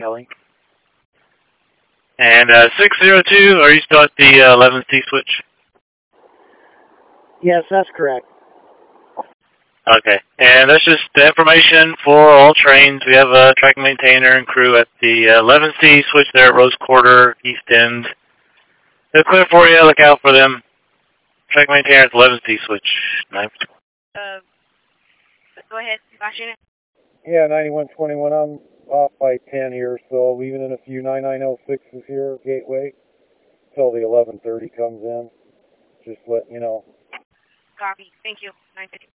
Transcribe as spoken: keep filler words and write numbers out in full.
Kelly. And uh, six zero two, are you still at the uh, eleven C switch? Yes, that's correct. Okay, and that's just the information for all trains. We have a track maintainer and crew at the eleven C switch there at Rose Quarter, East End. They're clear for you. Look out for them. Track maintainer at the eleven C switch. Nine. Uh, go ahead, last unit. Yeah, ninety-one twenty-one. I'm off by ten here, so leaving in a few ninety-nine oh sixes here, Gateway, till the eleven thirty comes in. Just letting you know. Copy. Thank you. nine fifty.